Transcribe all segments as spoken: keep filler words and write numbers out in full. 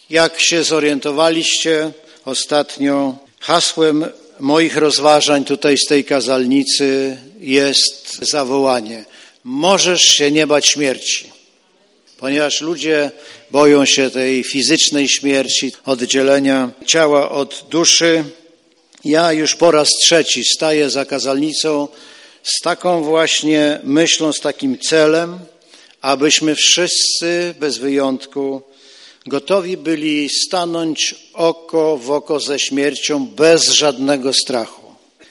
Jak się zorientowaliście ostatnio, hasłem moich rozważań tutaj z tej kazalnicy jest zawołanie: możesz się nie bać śmierci. Ponieważ ludzie boją się tej fizycznej śmierci, oddzielenia ciała od duszy, ja już po raz trzeci staję za kazalnicą z taką właśnie myślą, z takim celem, abyśmy wszyscy bez wyjątku gotowi byli stanąć oko w oko ze śmiercią bez żadnego strachu.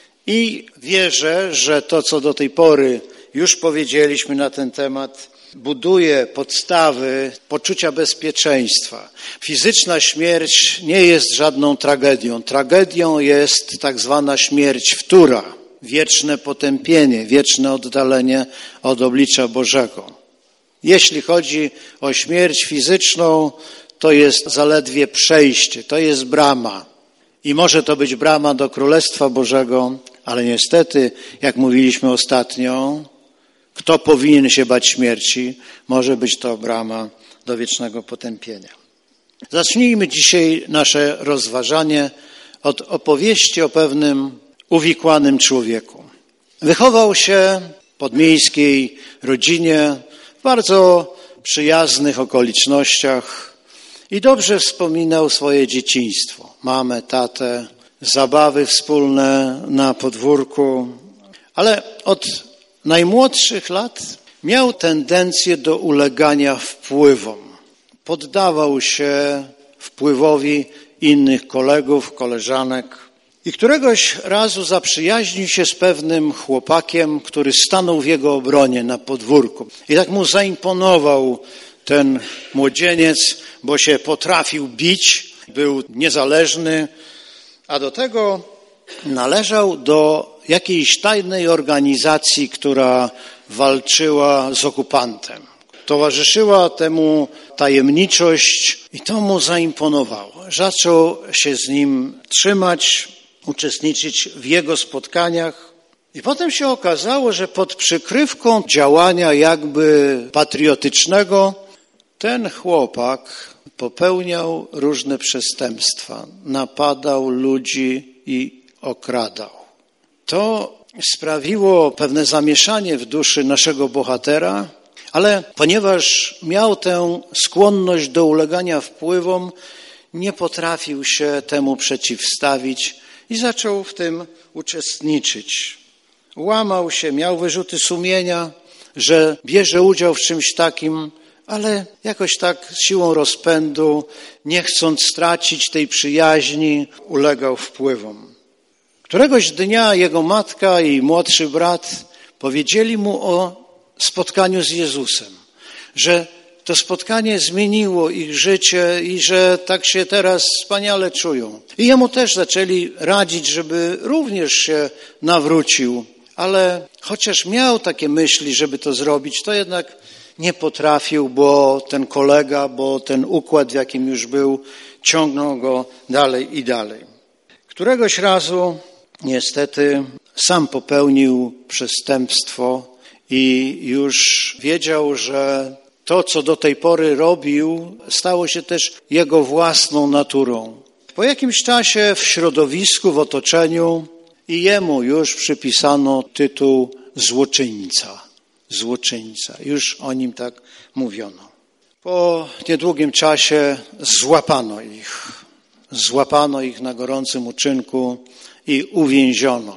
I wierzę, że to, co do tej pory już powiedzieliśmy na ten temat, buduje podstawy poczucia bezpieczeństwa. Fizyczna śmierć nie jest żadną tragedią. Tragedią jest tak zwana śmierć wtóra, wieczne potępienie, wieczne oddalenie od oblicza Bożego. Jeśli chodzi o śmierć fizyczną, to jest zaledwie przejście, to jest brama. I może to być brama do Królestwa Bożego, ale niestety, jak mówiliśmy ostatnio, kto powinien się bać śmierci, może być to brama do wiecznego potępienia. Zacznijmy dzisiaj nasze rozważanie od opowieści o pewnym uwikłanym człowieku. Wychował się w podmiejskiej rodzinie w bardzo przyjaznych okolicznościach i dobrze wspominał swoje dzieciństwo. Mamę, tatę, zabawy wspólne na podwórku, ale od najmłodszych lat miał tendencję do ulegania wpływom. Poddawał się wpływowi innych kolegów, koleżanek. I któregoś razu zaprzyjaźnił się z pewnym chłopakiem, który stanął w jego obronie na podwórku. I tak mu zaimponował ten młodzieniec, bo się potrafił bić, był niezależny, a do tego należał do jakiejś tajnej organizacji, która walczyła z okupantem. Towarzyszyła temu tajemniczość i to mu zaimponowało. Zaczął się z nim trzymać, uczestniczyć w jego spotkaniach i potem się okazało, że pod przykrywką działania jakby patriotycznego ten chłopak popełniał różne przestępstwa, napadał ludzi i okradał. To sprawiło pewne zamieszanie w duszy naszego bohatera, ale ponieważ miał tę skłonność do ulegania wpływom, nie potrafił się temu przeciwstawić i zaczął w tym uczestniczyć. Łamał się, miał wyrzuty sumienia, że bierze udział w czymś takim, ale jakoś tak siłą rozpędu, nie chcąc stracić tej przyjaźni, ulegał wpływom. Któregoś dnia jego matka i młodszy brat powiedzieli mu o spotkaniu z Jezusem, że to spotkanie zmieniło ich życie i że tak się teraz wspaniale czują. I jemu też zaczęli radzić, żeby również się nawrócił, ale chociaż miał takie myśli, żeby to zrobić, to jednak nie potrafił, bo ten kolega, bo ten układ, w jakim już był, ciągnął go dalej i dalej. Któregoś razu niestety sam popełnił przestępstwo i już wiedział, że to, co do tej pory robił, stało się też jego własną naturą. Po jakimś czasie w środowisku, w otoczeniu i jemu już przypisano tytuł złoczyńca. Złoczyńca. Już o nim tak mówiono. Po niedługim czasie złapano ich. Złapano ich na gorącym uczynku i uwięziono.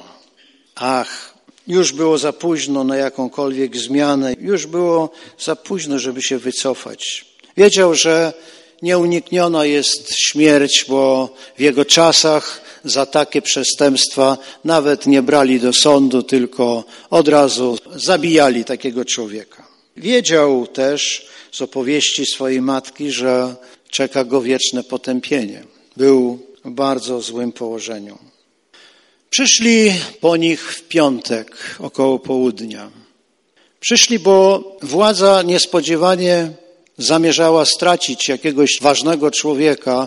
Ach, już było za późno na jakąkolwiek zmianę. Już było za późno, żeby się wycofać. Wiedział, że nieunikniona jest śmierć, bo w jego czasach za takie przestępstwa nawet nie brali do sądu, tylko od razu zabijali takiego człowieka. Wiedział też z opowieści swojej matki, że czeka go wieczne potępienie. Był w bardzo złym położeniu. Przyszli po nich w piątek około południa. Przyszli, bo władza niespodziewanie zamierzała stracić jakiegoś ważnego człowieka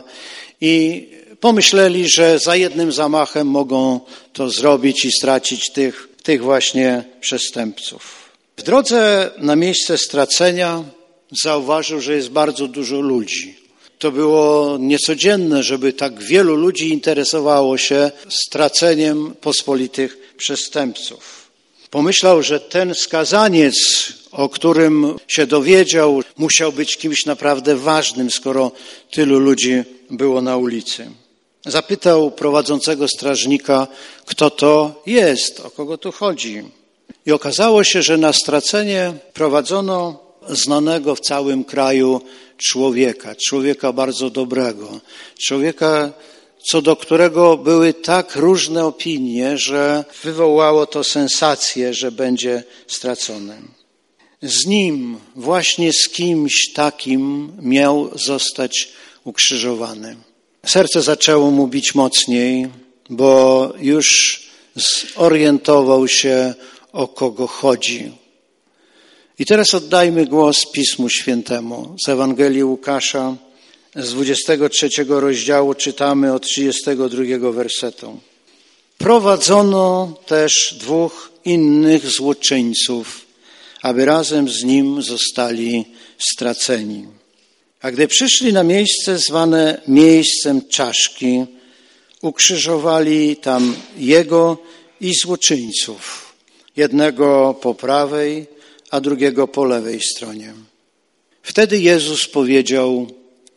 i pomyśleli, że za jednym zamachem mogą to zrobić i stracić tych, tych właśnie przestępców. W drodze na miejsce stracenia zauważył, że jest bardzo dużo ludzi. To było niecodzienne, żeby tak wielu ludzi interesowało się straceniem pospolitych przestępców. Pomyślał, że ten skazaniec, o którym się dowiedział, musiał być kimś naprawdę ważnym, skoro tylu ludzi było na ulicy. Zapytał prowadzącego strażnika, kto to jest, o kogo tu chodzi. I okazało się, że na stracenie prowadzono znanego w całym kraju człowieka, człowieka bardzo dobrego, człowieka, co do którego były tak różne opinie, że wywołało to sensację, że będzie stracony. Z nim, właśnie z kimś takim miał zostać ukrzyżowany. Serce zaczęło mu bić mocniej, bo już zorientował się, o kogo chodzi. I teraz oddajmy głos Pismu Świętemu. Z Ewangelii Łukasza z dwudziestego trzeciego rozdziału czytamy od trzydziestego drugiego wersetu. Prowadzono też dwóch innych złoczyńców, aby razem z nim zostali straceni. A gdy przyszli na miejsce zwane miejscem czaszki, ukrzyżowali tam jego i złoczyńców, jednego po prawej, a drugiego po lewej stronie. Wtedy Jezus powiedział: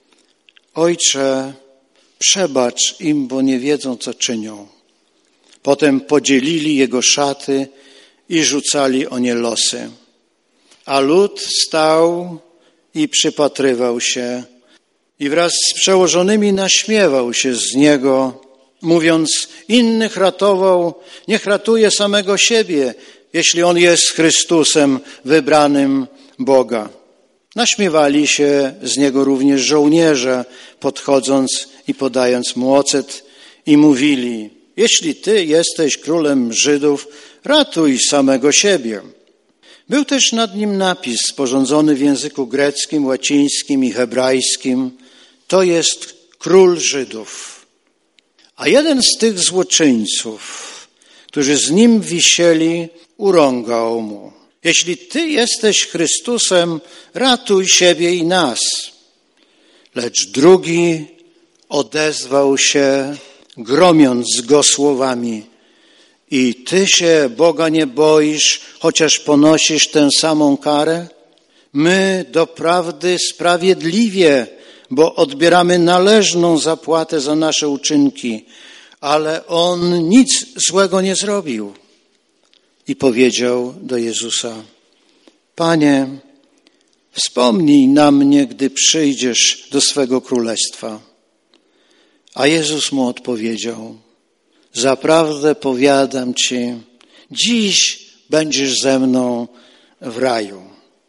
Ojcze, przebacz im, bo nie wiedzą, co czynią. Potem podzielili jego szaty i rzucali o nie losy. A lud stał i przypatrywał się i wraz z przełożonymi naśmiewał się z niego, mówiąc: innych ratował, niech ratuje samego siebie, jeśli on jest Chrystusem wybranym Boga. Naśmiewali się z niego również żołnierze, podchodząc i podając mu ocet, i mówili: jeśli ty jesteś królem Żydów, ratuj samego siebie. Był też nad nim napis sporządzony w języku greckim, łacińskim i hebrajskim: to jest król Żydów. A jeden z tych złoczyńców, którzy z nim wisieli, urągał mu: jeśli ty jesteś Chrystusem, ratuj siebie i nas. Lecz drugi odezwał się, gromiąc go słowami: i ty się Boga nie boisz, chociaż ponosisz tę samą karę? My doprawdy sprawiedliwie, bo odbieramy należną zapłatę za nasze uczynki, ale on nic złego nie zrobił. I powiedział do Jezusa: Panie, wspomnij na mnie, gdy przyjdziesz do swego królestwa. A Jezus mu odpowiedział: zaprawdę powiadam ci, dziś będziesz ze mną w raju.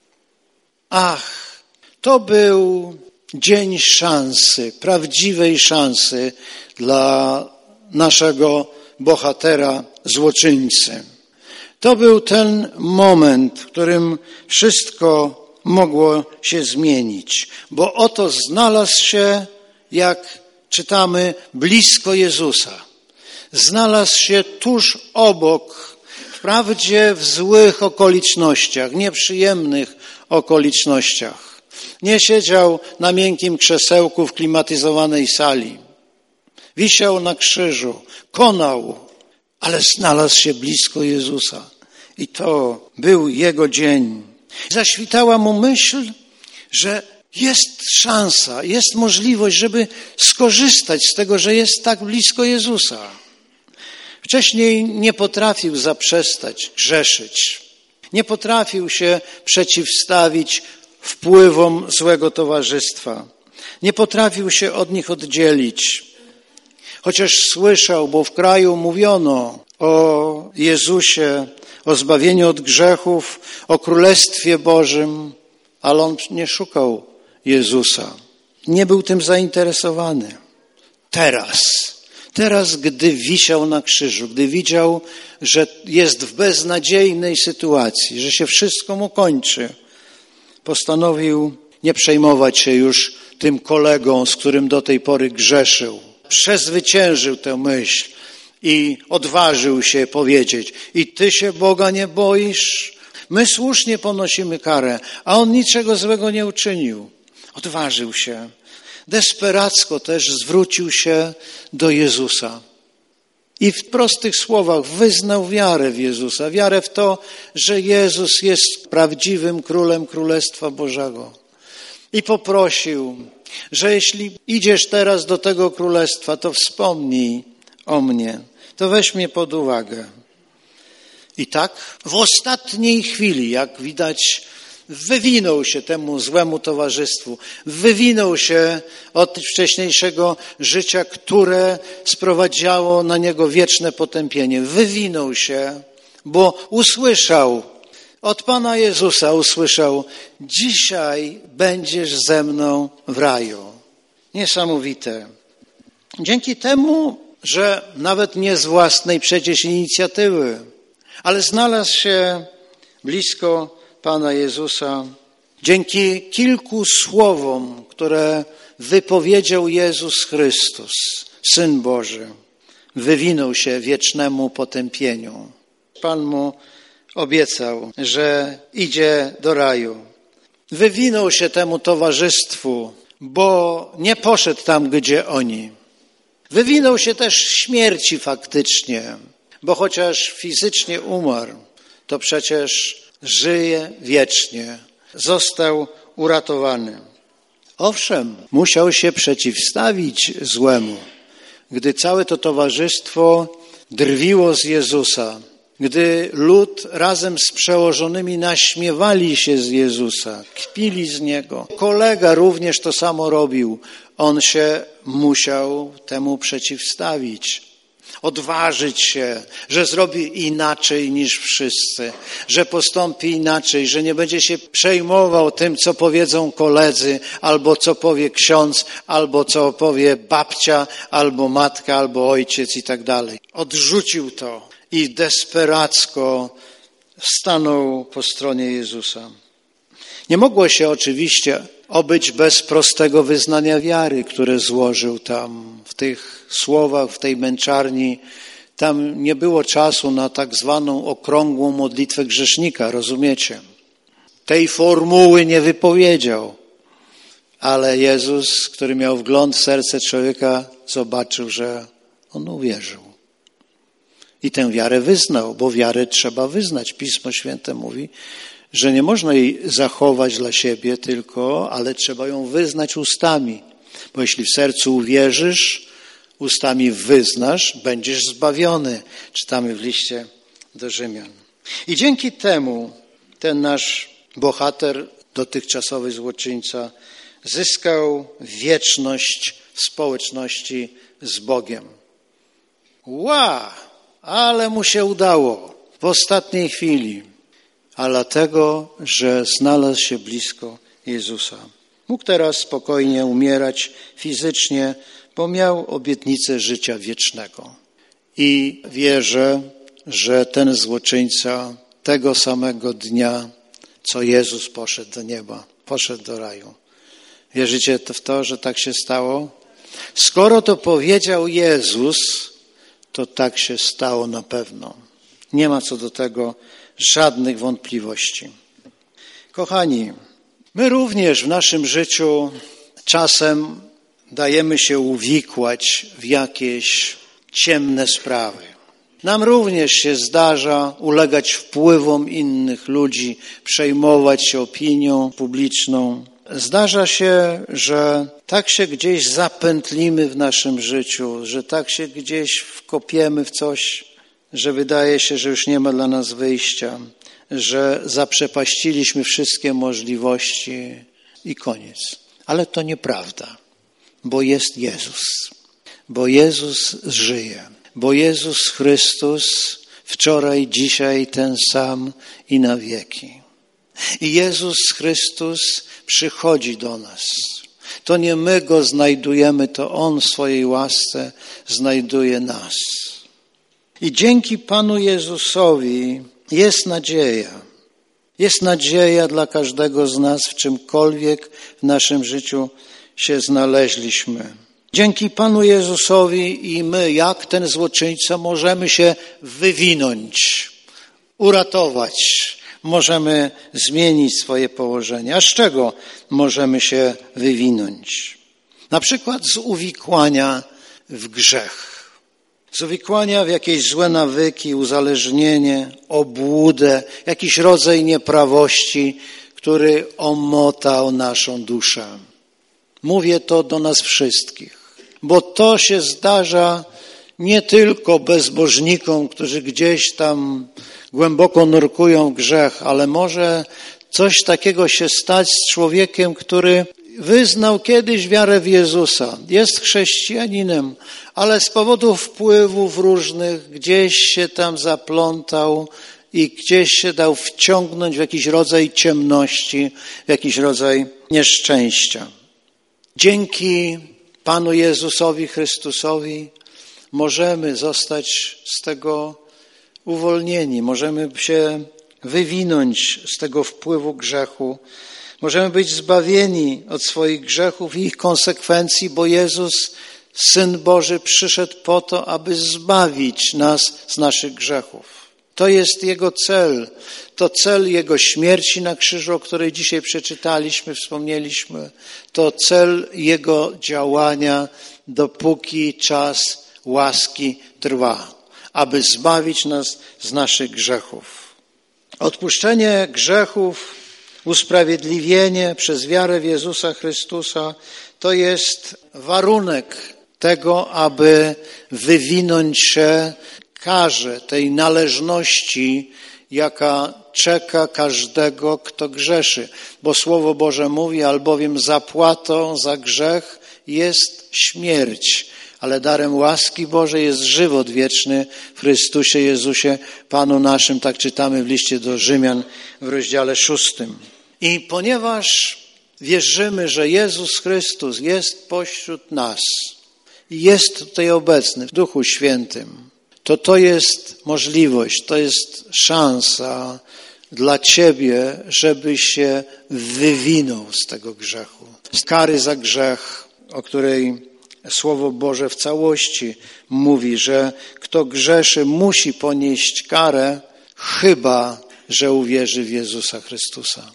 Ach, to był dzień szansy, prawdziwej szansy dla naszego bohatera, złoczyńcy. To był ten moment, w którym wszystko mogło się zmienić, bo oto znalazł się, jak czytamy, blisko Jezusa. Znalazł się tuż obok, wprawdzie w złych okolicznościach, nieprzyjemnych okolicznościach. Nie siedział na miękkim krzesełku w klimatyzowanej sali. Wisiał na krzyżu, konał, ale znalazł się blisko Jezusa. I to był jego dzień. Zaświtała mu myśl, że jest szansa, jest możliwość, żeby skorzystać z tego, że jest tak blisko Jezusa. Wcześniej nie potrafił zaprzestać grzeszyć. Nie potrafił się przeciwstawić wpływom złego towarzystwa. Nie potrafił się od nich oddzielić. Chociaż słyszał, bo w kraju mówiono o Jezusie, o zbawieniu od grzechów, o Królestwie Bożym, ale on nie szukał Jezusa. Nie był tym zainteresowany. Teraz, teraz, gdy wisiał na krzyżu, gdy widział, że jest w beznadziejnej sytuacji, że się wszystko mu kończy, postanowił nie przejmować się już tym kolegą, z którym do tej pory grzeszył. Przezwyciężył tę myśl i odważył się powiedzieć: i ty się Boga nie boisz? My słusznie ponosimy karę, a on niczego złego nie uczynił. Odważył się. desperacko też zwrócił się do Jezusa. I w prostych słowach wyznał wiarę w Jezusa, wiarę w to, że Jezus jest prawdziwym Królem Królestwa Bożego. I poprosił, że jeśli idziesz teraz do tego Królestwa, to wspomnij o mnie, to weź mnie pod uwagę. I tak w ostatniej chwili, jak widać, wywinął się temu złemu towarzystwu, wywinął się od wcześniejszego życia, które sprowadzało na niego wieczne potępienie. Wywinął się, bo usłyszał, od Pana Jezusa usłyszał, dzisiaj będziesz ze mną w raju. Niesamowite. Dzięki temu, że nawet nie z własnej przecież inicjatywy, ale znalazł się blisko Pana Jezusa, dzięki kilku słowom, które wypowiedział Jezus Chrystus, Syn Boży, wywinął się wiecznemu potępieniu. Pan mu obiecał, że idzie do raju. Wywinął się temu towarzystwu, bo nie poszedł tam, gdzie oni. Wywinął się też śmierci faktycznie, bo chociaż fizycznie umarł, to przecież żyje wiecznie. Został uratowany. Owszem, musiał się przeciwstawić złemu. Gdy całe to towarzystwo drwiło z Jezusa, gdy lud razem z przełożonymi naśmiewali się z Jezusa, kpili z Niego. Kolega również to samo robił. On się musiał temu przeciwstawić. Odważyć się, że zrobi inaczej niż wszyscy, że postąpi inaczej, że nie będzie się przejmował tym, co powiedzą koledzy, albo co powie ksiądz, albo co powie babcia, albo matka, albo ojciec i tak dalej. Odrzucił to i desperacko stanął po stronie Jezusa. Nie mogło się oczywiście obyć bez prostego wyznania wiary, które złożył tam w tych słowach, w tej męczarni. Tam nie było czasu na tak zwaną okrągłą modlitwę grzesznika, rozumiecie? Tej formuły nie wypowiedział, ale Jezus, który miał wgląd w serce człowieka, zobaczył, że on uwierzył. I tę wiarę wyznał, bo wiarę trzeba wyznać. Pismo Święte mówi, że nie można jej zachować dla siebie tylko, ale trzeba ją wyznać ustami. Bo jeśli w sercu uwierzysz, ustami wyznasz, będziesz zbawiony. Czytamy w liście do Rzymian. I dzięki temu ten nasz bohater, dotychczasowy złoczyńca, zyskał wieczność w społeczności z Bogiem. Ła! Ale mu się udało w ostatniej chwili. A dlatego, że znalazł się blisko Jezusa. Mógł teraz spokojnie umierać fizycznie, bo miał obietnicę życia wiecznego. I wierzę, że ten złoczyńca tego samego dnia, co Jezus poszedł do nieba, poszedł do raju. Wierzycie w to, że tak się stało? Skoro to powiedział Jezus, to tak się stało na pewno. Nie ma co do tego żadnych wątpliwości. Kochani, my również w naszym życiu czasem dajemy się uwikłać w jakieś ciemne sprawy. Nam również się zdarza ulegać wpływom innych ludzi, przejmować się opinią publiczną. Zdarza się, że tak się gdzieś zapętlimy w naszym życiu, że tak się gdzieś wkopiemy w coś, że wydaje się, że już nie ma dla nas wyjścia, że zaprzepaściliśmy wszystkie możliwości i koniec. Ale to nieprawda, bo jest Jezus, bo Jezus żyje, bo Jezus Chrystus wczoraj, dzisiaj ten sam i na wieki. I Jezus Chrystus przychodzi do nas. To nie my Go znajdujemy, to On w swojej łasce znajduje nas. I dzięki Panu Jezusowi jest nadzieja. Jest nadzieja dla każdego z nas, w czymkolwiek w naszym życiu się znaleźliśmy. Dzięki Panu Jezusowi i my, jak ten złoczyńca, możemy się wywinąć, uratować. Możemy zmienić swoje położenie. A z czego możemy się wywinąć? Na przykład z uwikłania w grzech. Z uwikłania w jakieś złe nawyki, uzależnienie, obłudę, jakiś rodzaj nieprawości, który omotał naszą duszę. Mówię to do nas wszystkich, bo to się zdarza nie tylko bezbożnikom, którzy gdzieś tam głęboko nurkują w grzech, ale może coś takiego się stać z człowiekiem, który wyznał kiedyś wiarę w Jezusa, jest chrześcijaninem, ale z powodu wpływów różnych gdzieś się tam zaplątał i gdzieś się dał wciągnąć w jakiś rodzaj ciemności, w jakiś rodzaj nieszczęścia. Dzięki Panu Jezusowi Chrystusowi możemy zostać z tego uwolnieni, możemy się wywinąć z tego wpływu grzechu, możemy być zbawieni od swoich grzechów i ich konsekwencji, bo Jezus, Syn Boży, przyszedł po to, aby zbawić nas z naszych grzechów. To jest Jego cel, to cel Jego śmierci na krzyżu, o której dzisiaj przeczytaliśmy, wspomnieliśmy, to cel Jego działania, dopóki czas łaski trwa, aby zbawić nas z naszych grzechów. Odpuszczenie grzechów, usprawiedliwienie przez wiarę w Jezusa Chrystusa to jest warunek tego, aby wywinąć się karze tej należności, jaka czeka każdego, kto grzeszy. Bo Słowo Boże mówi, albowiem zapłatą za grzech jest śmierć, ale darem łaski Bożej jest żywot wieczny w Chrystusie Jezusie, Panu naszym. Tak czytamy w liście do Rzymian w rozdziale szóstym. I ponieważ wierzymy, że Jezus Chrystus jest pośród nas i jest tutaj obecny w Duchu Świętym, to to jest możliwość, to jest szansa dla ciebie, żebyś się wywinął z tego grzechu. Z kary za grzech, o której Słowo Boże w całości mówi, że kto grzeszy, musi ponieść karę, chyba że uwierzy w Jezusa Chrystusa.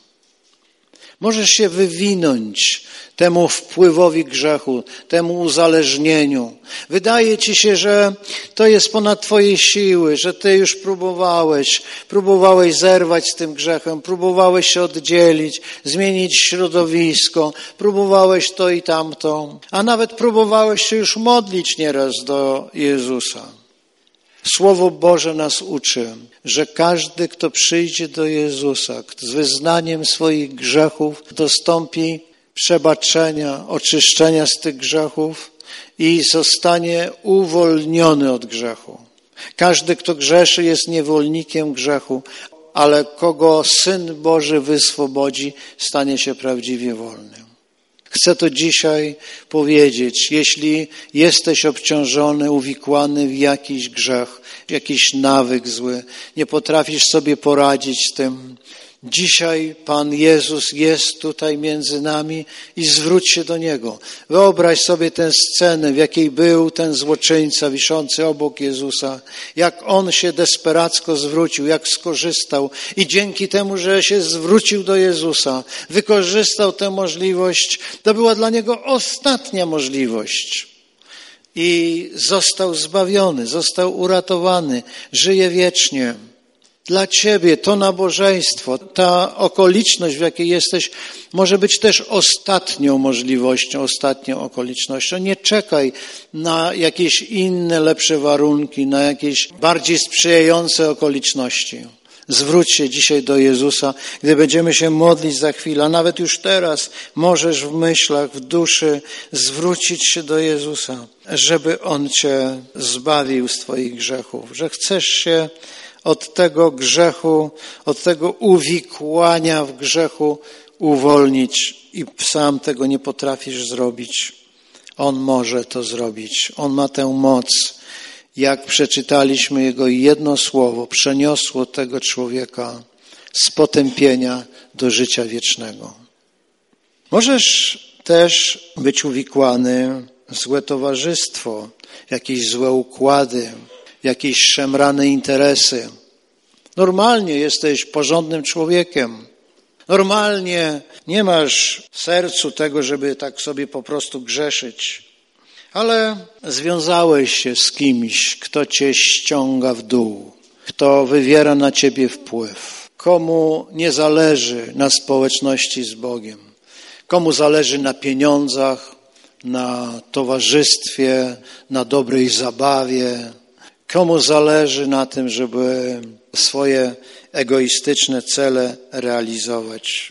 Możesz się wywinąć temu wpływowi grzechu, temu uzależnieniu. Wydaje ci się, że to jest ponad twoje siły, że ty już próbowałeś, próbowałeś zerwać z tym grzechem, próbowałeś się oddzielić, zmienić środowisko, próbowałeś to i tamto, a nawet próbowałeś się już modlić nieraz do Jezusa. Słowo Boże nas uczy, że każdy, kto przyjdzie do Jezusa z wyznaniem swoich grzechów, dostąpi przebaczenia, oczyszczenia z tych grzechów i zostanie uwolniony od grzechu. Każdy, kto grzeszy, jest niewolnikiem grzechu, ale kogo Syn Boży wyswobodzi, stanie się prawdziwie wolnym. Chcę to dzisiaj powiedzieć, jeśli jesteś obciążony, uwikłany w jakiś grzech, jakiś nawyk zły, nie potrafisz sobie poradzić z tym, dzisiaj Pan Jezus jest tutaj między nami i zwróć się do Niego. Wyobraź sobie tę scenę, w jakiej był ten złoczyńca wiszący obok Jezusa, jak on się desperacko zwrócił, jak skorzystał i dzięki temu, że się zwrócił do Jezusa, wykorzystał tę możliwość, to była dla niego ostatnia możliwość. I został zbawiony, został uratowany, żyje wiecznie. Dla ciebie to nabożeństwo, ta okoliczność, w jakiej jesteś, może być też ostatnią możliwością, ostatnią okolicznością. Nie czekaj na jakieś inne, lepsze warunki, na jakieś bardziej sprzyjające okoliczności. Zwróć się dzisiaj do Jezusa, gdy będziemy się modlić za chwilę, a nawet już teraz możesz w myślach, w duszy zwrócić się do Jezusa, żeby On cię zbawił z twoich grzechów, że chcesz się od tego grzechu, od tego uwikłania w grzechu uwolnić i sam tego nie potrafisz zrobić. On może to zrobić. On ma tę moc. Jak przeczytaliśmy, Jego jedno słowo przeniosło tego człowieka z potępienia do życia wiecznego. Możesz też być uwikłany w złe towarzystwo, jakieś złe układy, jakieś szemrane interesy. Normalnie jesteś porządnym człowiekiem. Normalnie nie masz w sercu tego, żeby tak sobie po prostu grzeszyć, ale związałeś się z kimś, kto cię ściąga w dół, kto wywiera na ciebie wpływ, komu nie zależy na społeczności z Bogiem, komu zależy na pieniądzach, na towarzystwie, na dobrej zabawie, komu zależy na tym, żeby swoje egoistyczne cele realizować.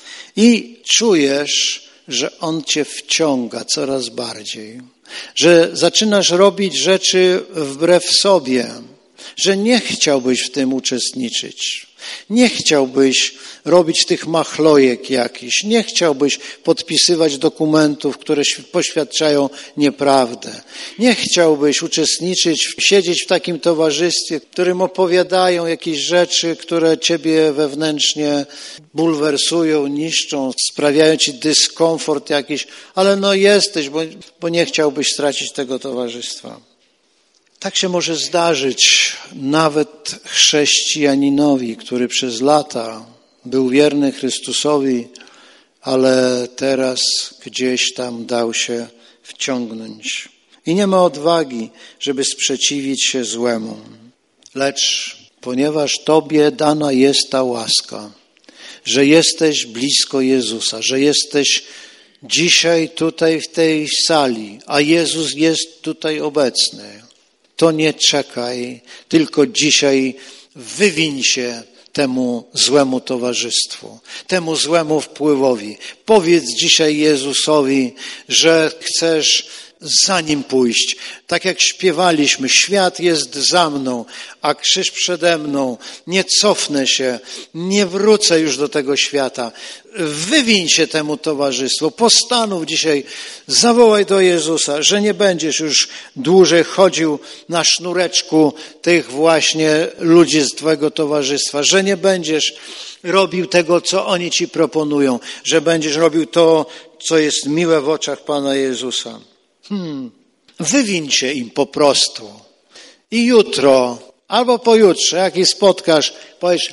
I czujesz, że on cię wciąga coraz bardziej, że zaczynasz robić rzeczy wbrew sobie, że nie chciałbyś w tym uczestniczyć. Nie chciałbyś robić tych machlojek jakichś, nie chciałbyś podpisywać dokumentów, które poświadczają nieprawdę. Nie chciałbyś uczestniczyć, siedzieć w takim towarzystwie, którym opowiadają jakieś rzeczy, które ciebie wewnętrznie bulwersują, niszczą, sprawiają ci dyskomfort jakiś, ale no jesteś, bo, bo nie chciałbyś stracić tego towarzystwa. Tak się może zdarzyć nawet chrześcijaninowi, który przez lata był wierny Chrystusowi, ale teraz gdzieś tam dał się wciągnąć. I nie ma odwagi, żeby sprzeciwić się złemu. Lecz ponieważ Tobie dana jest ta łaska, że jesteś blisko Jezusa, że jesteś dzisiaj tutaj w tej sali, a Jezus jest tutaj obecny, to nie czekaj, tylko dzisiaj wywiń się temu złemu towarzystwu, temu złemu wpływowi. Powiedz dzisiaj Jezusowi, że chcesz za Nim pójść. Tak jak śpiewaliśmy, świat jest za mną, a krzyż przede mną. Nie cofnę się, nie wrócę już do tego świata. Wywiń się temu towarzystwu. Postanów dzisiaj, zawołaj do Jezusa, że nie będziesz już dłużej chodził na sznureczku tych właśnie ludzi z Twojego towarzystwa, że nie będziesz robił tego, co oni Ci proponują, że będziesz robił to, co jest miłe w oczach Pana Jezusa. Hmm. Wywiń się im po prostu. I jutro, albo pojutrze, jak ich spotkasz, powiesz,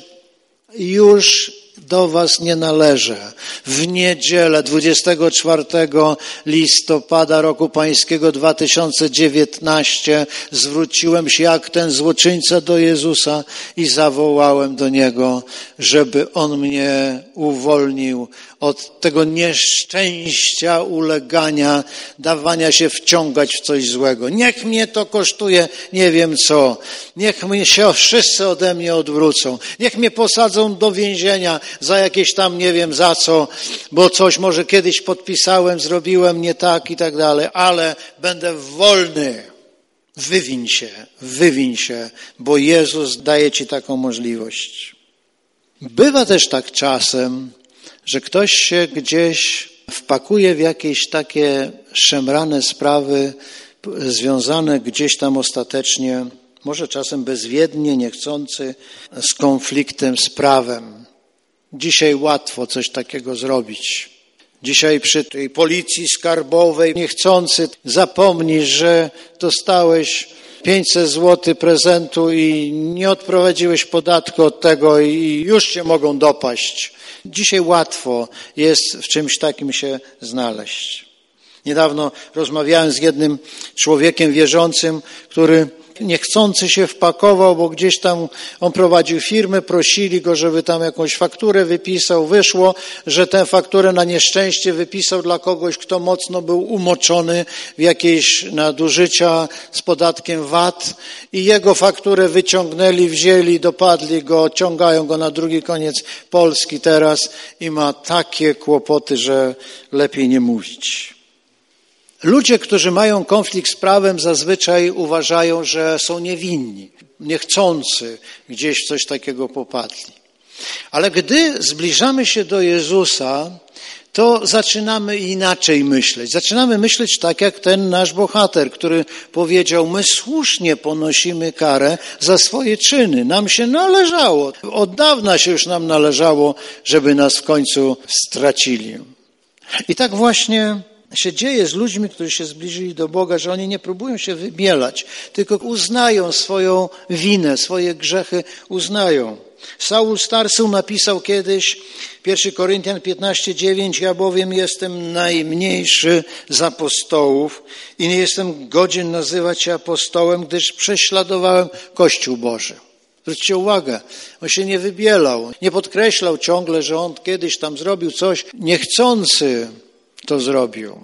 już do was nie należę. W niedzielę dwudziestego czwartego listopada roku pańskiego dwa tysiące dziewiętnastego zwróciłem się jak ten złoczyńca do Jezusa i zawołałem do Niego, żeby On mnie uwolnił od tego nieszczęścia, ulegania, dawania się wciągać w coś złego. Niech mnie to kosztuje nie wiem co. Niech mnie się wszyscy ode mnie odwrócą. Niech mnie posadzą do więzienia za jakieś tam nie wiem za co, bo coś może kiedyś podpisałem, zrobiłem nie tak i tak dalej, ale będę wolny. Wywiń się, wywiń się, bo Jezus daje ci taką możliwość. Bywa też tak czasem, że ktoś się gdzieś wpakuje w jakieś takie szemrane sprawy związane gdzieś tam ostatecznie, może czasem bezwiednie, niechcący, z konfliktem, z prawem. Dzisiaj łatwo coś takiego zrobić. Dzisiaj przy tej policji skarbowej niechcący zapomnisz, że dostałeś pięćset złotych prezentu i nie odprowadziłeś podatku od tego i już cię mogą dopaść. Dzisiaj łatwo jest w czymś takim się znaleźć. Niedawno rozmawiałem z jednym człowiekiem wierzącym, który niechcący się wpakował, bo gdzieś tam on prowadził firmę, prosili go, żeby tam jakąś fakturę wypisał. Wyszło, że tę fakturę na nieszczęście wypisał dla kogoś, kto mocno był umoczony w jakieś nadużycia z podatkiem V A T i jego fakturę wyciągnęli, wzięli, dopadli go, ciągają go na drugi koniec Polski teraz i ma takie kłopoty, że lepiej nie mówić. Ludzie, którzy mają konflikt z prawem, zazwyczaj uważają, że są niewinni, niechcący gdzieś w coś takiego popadli. Ale gdy zbliżamy się do Jezusa, to zaczynamy inaczej myśleć. Zaczynamy myśleć tak jak ten nasz bohater, który powiedział, my słusznie ponosimy karę za swoje czyny. Nam się należało, od dawna się już nam należało, żeby nas w końcu stracili. I tak właśnie się dzieje z ludźmi, którzy się zbliżyli do Boga, że oni nie próbują się wybielać, tylko uznają swoją winę, swoje grzechy uznają. Saul z Tarsu napisał kiedyś, pierwszy Koryntian piętnaście dziewięć, ja bowiem jestem najmniejszy z apostołów i nie jestem godzien nazywać się apostołem, gdyż prześladowałem Kościół Boży. Zwróćcie uwagę, on się nie wybielał, nie podkreślał ciągle, że on kiedyś tam zrobił coś, niechcący to zrobił.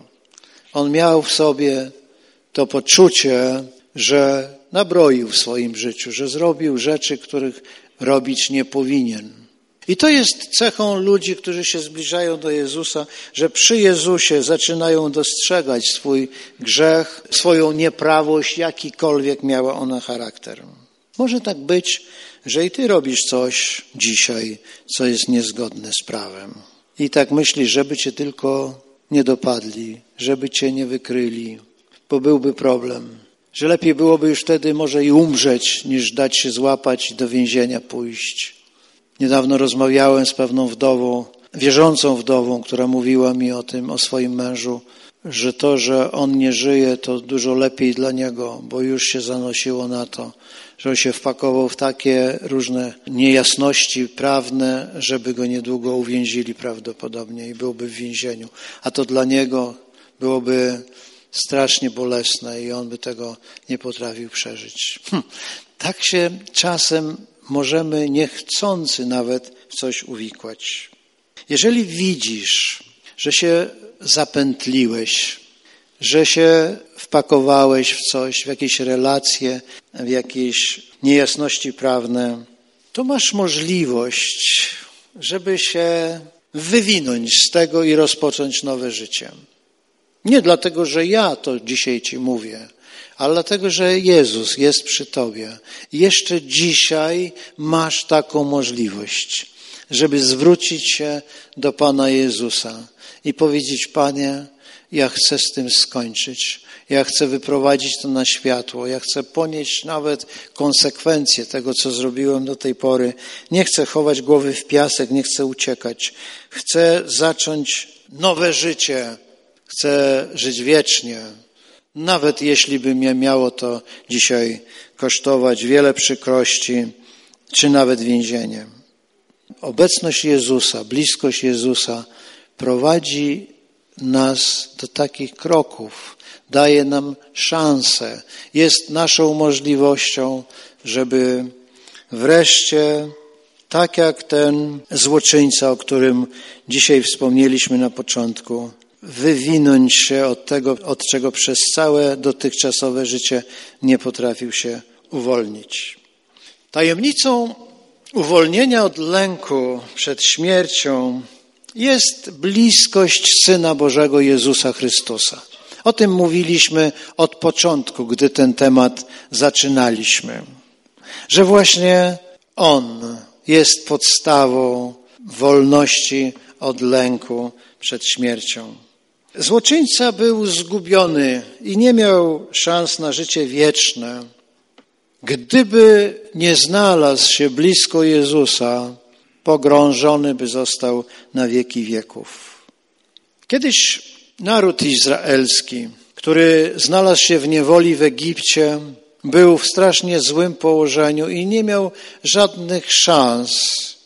On miał w sobie to poczucie, że nabroił w swoim życiu, że zrobił rzeczy, których robić nie powinien. I to jest cechą ludzi, którzy się zbliżają do Jezusa, że przy Jezusie zaczynają dostrzegać swój grzech, swoją nieprawość, jakikolwiek miała ona charakter. Może tak być, że i ty robisz coś dzisiaj, co jest niezgodne z prawem. I tak myślisz, żeby cię tylko nie dopadli, żeby cię nie wykryli, bo byłby problem. Że lepiej byłoby już wtedy może i umrzeć, niż dać się złapać i do więzienia pójść. Niedawno rozmawiałem z pewną wdową, wierzącą wdową, która mówiła mi o tym, o swoim mężu, że to, że on nie żyje, to dużo lepiej dla niego, bo już się zanosiło na to, że on się wpakował w takie różne niejasności prawne, żeby go niedługo uwięzili prawdopodobnie i byłby w więzieniu. A to dla niego byłoby strasznie bolesne i on by tego nie potrafił przeżyć. Hm. Tak się czasem możemy niechcący nawet w coś uwikłać. Jeżeli widzisz, że się zapętliłeś, że się wpakowałeś w coś, w jakieś relacje, w jakieś niejasności prawne, to masz możliwość, żeby się wywinąć z tego i rozpocząć nowe życie. Nie dlatego, że ja to dzisiaj ci mówię, ale dlatego, że Jezus jest przy tobie. I jeszcze dzisiaj masz taką możliwość, żeby zwrócić się do Pana Jezusa i powiedzieć: Panie, ja chcę z tym skończyć. Ja chcę wyprowadzić to na światło. Ja chcę ponieść nawet konsekwencje tego, co zrobiłem do tej pory. Nie chcę chować głowy w piasek, nie chcę uciekać. Chcę zacząć nowe życie. Chcę żyć wiecznie. Nawet jeśli by mnie miało to dzisiaj kosztować wiele przykrości, czy nawet więzienie. Obecność Jezusa, bliskość Jezusa prowadzi nas do takich kroków, daje nam szansę, jest naszą możliwością, żeby wreszcie, tak jak ten złoczyńca, o którym dzisiaj wspomnieliśmy na początku, wywinąć się od tego, od czego przez całe dotychczasowe życie nie potrafił się uwolnić. Tajemnicą uwolnienia od lęku przed śmiercią jest bliskość Syna Bożego Jezusa Chrystusa. O tym mówiliśmy od początku, gdy ten temat zaczynaliśmy. Że właśnie On jest podstawą wolności od lęku przed śmiercią. Złoczyńca był zgubiony i nie miał szans na życie wieczne. Gdyby nie znalazł się blisko Jezusa, pogrążony by został na wieki wieków. Kiedyś naród izraelski, który znalazł się w niewoli w Egipcie, był w strasznie złym położeniu i nie miał żadnych szans,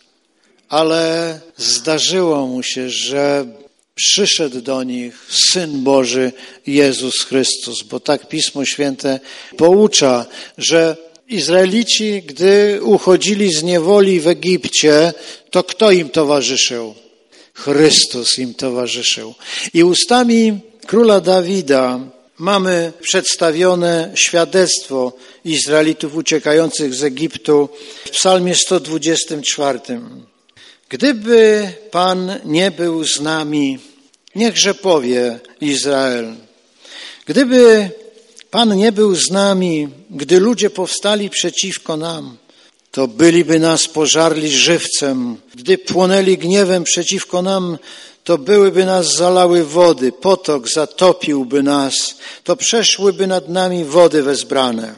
ale zdarzyło mu się, że przyszedł do nich Syn Boży Jezus Chrystus, bo tak Pismo Święte poucza, że Izraelici, gdy uchodzili z niewoli w Egipcie, to kto im towarzyszył? Chrystus im towarzyszył. I ustami króla Dawida mamy przedstawione świadectwo Izraelitów uciekających z Egiptu w psalmie sto dwudziestym czwartym. Gdyby Pan nie był z nami, niechże powie Izrael. Gdyby Pan nie był z nami, gdy ludzie powstali przeciwko nam, to byliby nas pożarli żywcem. Gdy płonęli gniewem przeciwko nam, to byłyby nas zalały wody, potok zatopiłby nas, to przeszłyby nad nami wody wezbrane.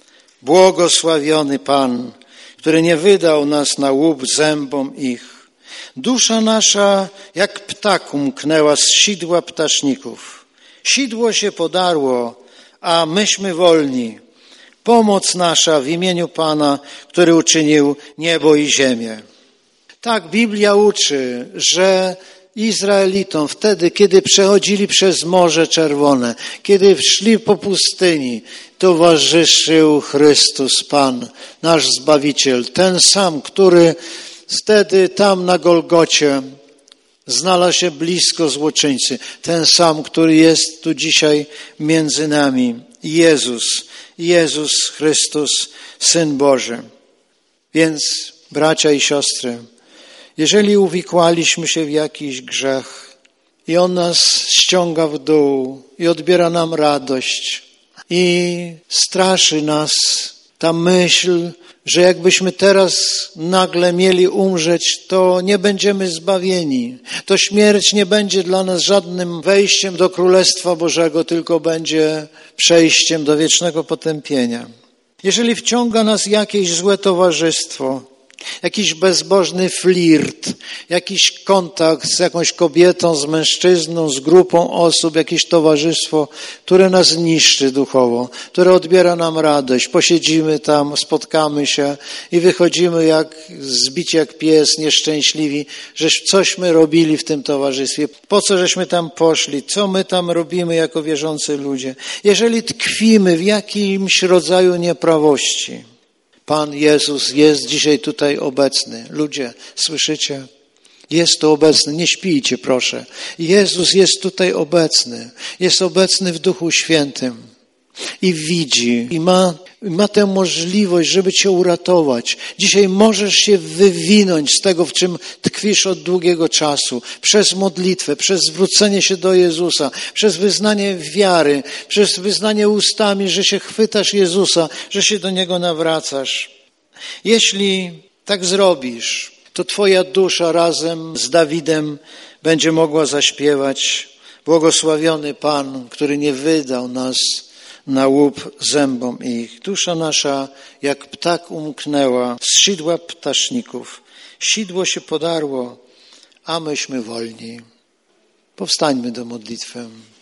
Błogosławiony Pan, który nie wydał nas na łup zębom ich, Dusza nasza jak ptak umknęła z sidła ptaszników. Sidło się podarło, a myśmy wolni. Pomoc nasza w imieniu Pana, który uczynił niebo i ziemię. Tak, Biblia uczy, że Izraelitom wtedy, kiedy przechodzili przez Morze Czerwone, kiedy szli po pustyni, towarzyszył Chrystus Pan, nasz Zbawiciel. Ten sam, który wtedy tam na Golgocie znalazł się blisko złoczyńcy. Ten sam, który jest tu dzisiaj między nami. Jezus, Jezus Chrystus, Syn Boży. Więc, bracia i siostry, jeżeli uwikłaliśmy się w jakiś grzech i on nas ściąga w dół i odbiera nam radość i straszy nas ta myśl, że jakbyśmy teraz nagle mieli umrzeć, to nie będziemy zbawieni. To śmierć nie będzie dla nas żadnym wejściem do Królestwa Bożego, tylko będzie przejściem do wiecznego potępienia. Jeżeli wciąga nas jakieś złe towarzystwo, jakiś bezbożny flirt, jakiś kontakt z jakąś kobietą, z mężczyzną, z grupą osób, jakieś towarzystwo, które nas niszczy duchowo, które odbiera nam radość. Posiedzimy tam, spotkamy się i wychodzimy jak zbici jak pies, nieszczęśliwi, że cośmy robili w tym towarzystwie. Po co żeśmy tam poszli? Co my tam robimy jako wierzący ludzie? Jeżeli tkwimy w jakimś rodzaju nieprawości, Pan Jezus jest dzisiaj tutaj obecny. Ludzie, słyszycie? Jest tu obecny. Nie śpijcie, proszę. Jezus jest tutaj obecny. Jest obecny w Duchu Świętym. I widzi, i ma, ma tę możliwość, żeby cię uratować. Dzisiaj możesz się wywinąć z tego, w czym tkwisz od długiego czasu. Przez modlitwę, przez zwrócenie się do Jezusa, przez wyznanie wiary, przez wyznanie ustami, że się chwytasz Jezusa, że się do Niego nawracasz. Jeśli tak zrobisz, to twoja dusza razem z Dawidem będzie mogła zaśpiewać: błogosławiony Pan, który nie wydał nas na łup zębom ich. Dusza nasza jak ptak umknęła z sidła ptaszników. Sidło się podarło, a myśmy wolni. Powstańmy do modlitwy.